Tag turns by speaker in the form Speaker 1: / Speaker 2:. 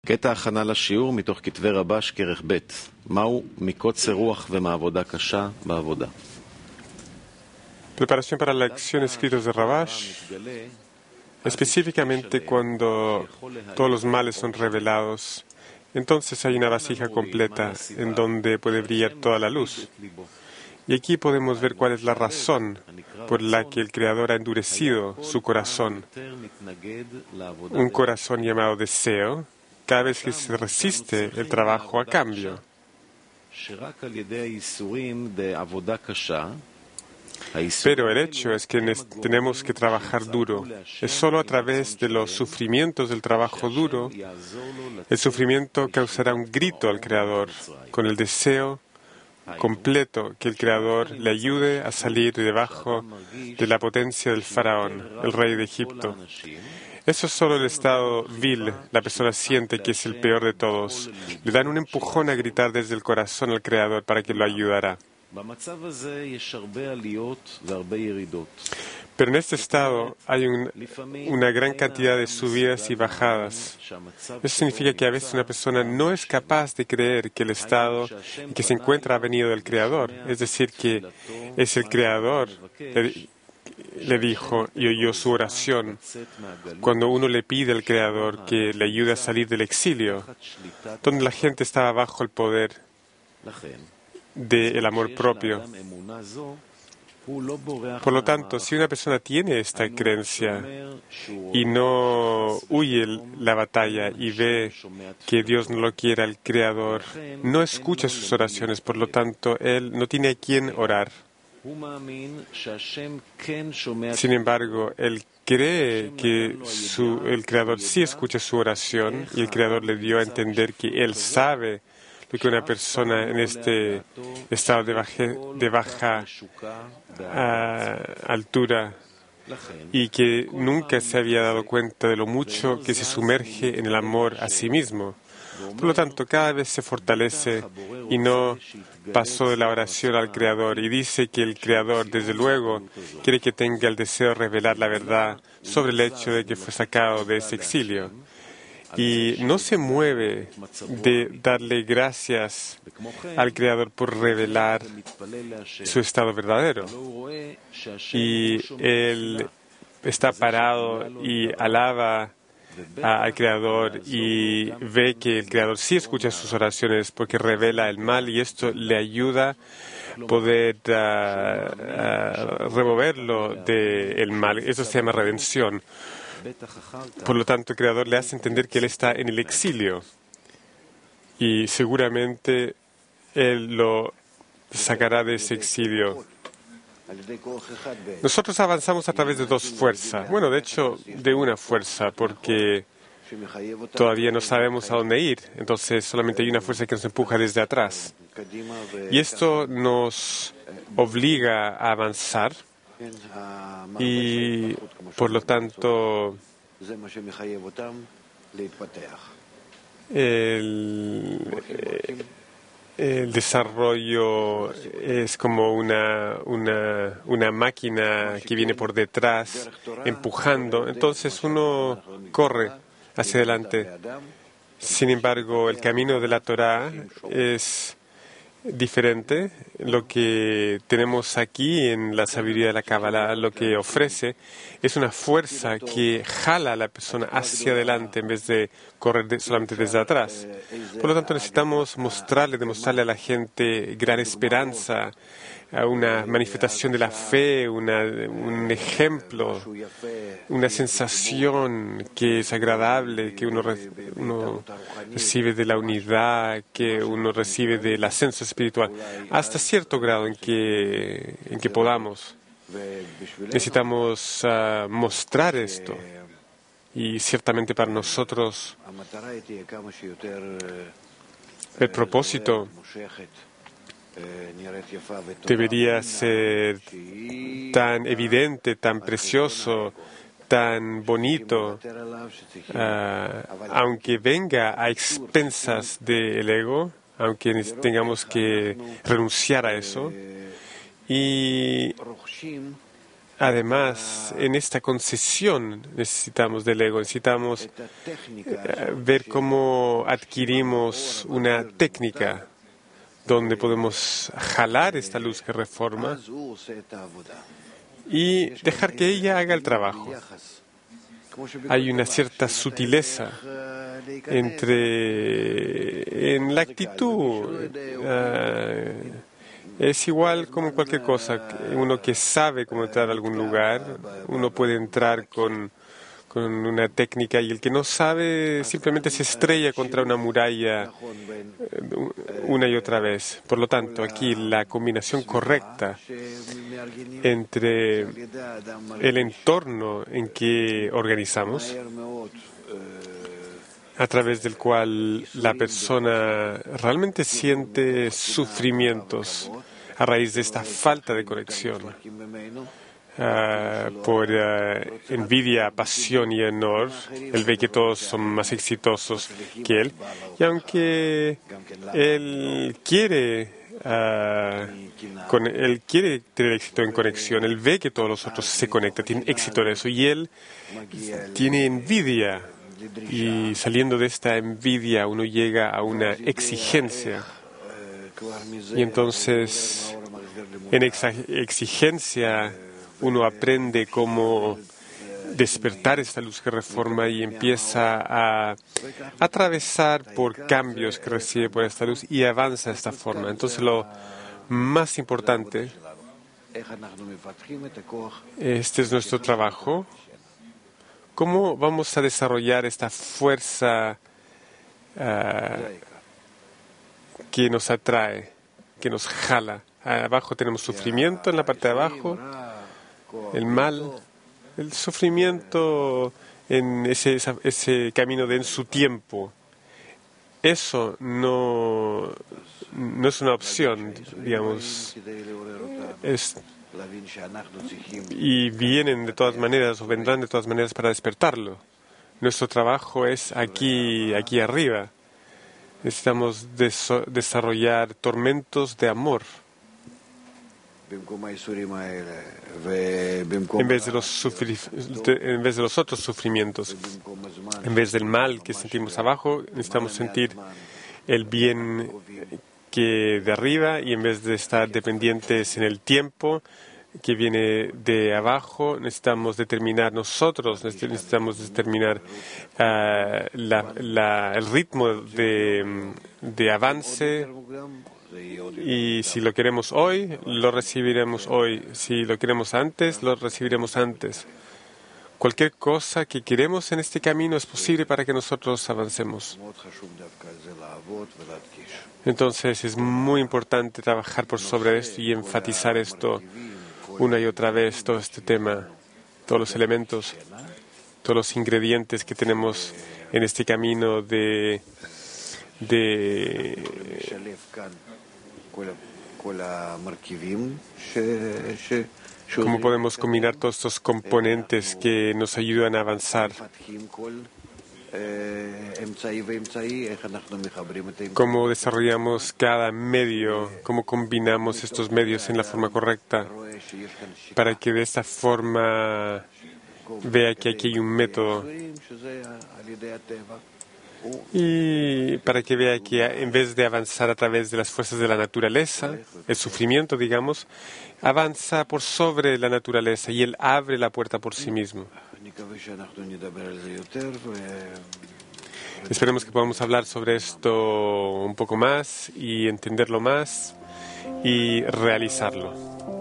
Speaker 1: קטע הכנה לשיעור מתוך כתבי רבש כרך ב' מהו מקוצר רוח ומעבודה קשה בעבודה.
Speaker 2: Preparación para la lección escritos de Rabash, específicamente cuando todos los males son revelados, entonces hay una vasija completa en donde puede brillar toda la luz. Y aquí podemos ver cuál es la razón por la que el Creador ha endurecido su corazón. Un corazón llamado deseo, cada vez que se resiste el trabajo a cambio. Pero el hecho es que tenemos que trabajar duro. Es solo a través de los sufrimientos del trabajo duro, el sufrimiento causará un grito al Creador, con el deseo completo que el Creador le ayude a salir debajo de la potencia del faraón, el rey de Egipto. Eso es solo el estado vil. La persona siente que es el peor de todos. Le dan un empujón a gritar desde el corazón al Creador para que lo ayudará. Pero en este estado hay una gran cantidad de subidas y bajadas. Eso significa que a veces una persona no es capaz de creer que el estado en que se encuentra ha venido del Creador. Es decir, que es el Creador, le dijo y oyó su oración. Cuando uno le pide al Creador que le ayude a salir del exilio, donde la gente estaba bajo el poder del amor propio. Por lo tanto, si una persona tiene esta creencia y no huye la batalla y ve que Dios no lo quiere al Creador, no escucha sus oraciones, por lo tanto, él no tiene a quién orar. Sin embargo, él cree que el Creador sí escucha su oración y el Creador le dio a entender que él sabe lo que una persona en este estado de baja altura y que nunca se había dado cuenta de lo mucho que se sumerge en el amor a sí mismo. Por lo tanto, cada vez se fortalece y no pasó de la oración al Creador y dice que el Creador, desde luego, quiere que tenga el deseo de revelar la verdad sobre el hecho de que fue sacado de ese exilio. Y no se mueve de darle gracias al Creador por revelar su estado verdadero. Y él está parado y alaba al Creador y ve que el Creador sí escucha sus oraciones porque revela el mal y esto le ayuda a poder removerlo del mal. Eso se llama redención. Por lo tanto, el Creador le hace entender que él está en el exilio y seguramente él lo sacará de ese exilio. Nosotros avanzamos a través de dos fuerzas. Bueno, de hecho, de una fuerza, porque todavía no sabemos a dónde ir. Entonces, solamente hay una fuerza que nos empuja desde atrás. Y esto nos obliga a avanzar. Y, por lo tanto, el desarrollo es como una máquina que viene por detrás, empujando. Entonces uno corre hacia adelante. Sin embargo, el camino de la Torá es diferente. Lo que tenemos aquí en la sabiduría de la Kabbalah, lo que ofrece es una fuerza que jala a la persona hacia adelante en vez de correr solamente desde atrás. Por lo tanto, necesitamos demostrarle a la gente gran esperanza, una manifestación de la fe, un ejemplo, una sensación que es agradable, que uno recibe de la unidad, que uno recibe del ascenso espiritual, hasta cierto grado en que podamos. Necesitamos mostrar esto. Y ciertamente para nosotros el propósito debería ser tan evidente, tan precioso, tan bonito, aunque venga a expensas del ego, aunque tengamos que renunciar a eso. Y Además, en esta concesión necesitamos del ego, necesitamos ver cómo adquirimos una técnica donde podemos jalar esta luz que reforma y dejar que ella haga el trabajo. Hay una cierta sutileza en la actitud. Es igual como cualquier cosa. Uno que sabe cómo entrar a algún lugar, uno puede entrar con una técnica, y el que no sabe simplemente se estrella contra una muralla una y otra vez. Por lo tanto, aquí la combinación correcta entre el entorno en que organizamos, a través del cual la persona realmente siente sufrimientos a raíz de esta falta de conexión, por envidia, pasión y honor. Él ve que todos son más exitosos que él, y aunque él quiere tener éxito en conexión, él ve que todos los otros se conectan, tienen éxito en eso, y él tiene envidia. Y saliendo de esta envidia uno llega a una exigencia, y entonces en esa exigencia uno aprende cómo despertar esta luz que reforma y empieza a atravesar por cambios que recibe por esta luz y avanza de esta forma. Entonces lo más importante, este es nuestro trabajo. ¿Cómo vamos a desarrollar esta fuerza que nos atrae, que nos jala? Abajo tenemos sufrimiento, en la parte de abajo, el mal, el sufrimiento en ese camino de en su tiempo. Eso no es una opción, digamos. Y vienen de todas maneras, o vendrán de todas maneras para despertarlo. Nuestro trabajo es aquí arriba. Necesitamos desarrollar tormentos de amor en vez de los otros sufrimientos. En vez del mal que sentimos abajo, necesitamos sentir el bien que de arriba, y en vez de estar dependientes en el tiempo que viene de abajo, necesitamos determinar el ritmo de avance, y si lo queremos hoy, lo recibiremos hoy. Si lo queremos antes, lo recibiremos antes. Cualquier cosa que queremos en este camino es posible para que nosotros avancemos. Entonces es muy importante trabajar por sobre esto y enfatizar esto una y otra vez, todo este tema, todos los elementos, todos los ingredientes que tenemos en este camino de cómo podemos combinar todos estos componentes que nos ayudan a avanzar. Cómo desarrollamos cada medio, cómo combinamos estos medios en la forma correcta, para que de esta forma vea que aquí hay un método, y para que vea que en vez de avanzar a través de las fuerzas de la naturaleza, el sufrimiento, digamos, avanza por sobre la naturaleza y él abre la puerta por sí mismo. Esperemos que podamos hablar sobre esto un poco más y entenderlo más y realizarlo.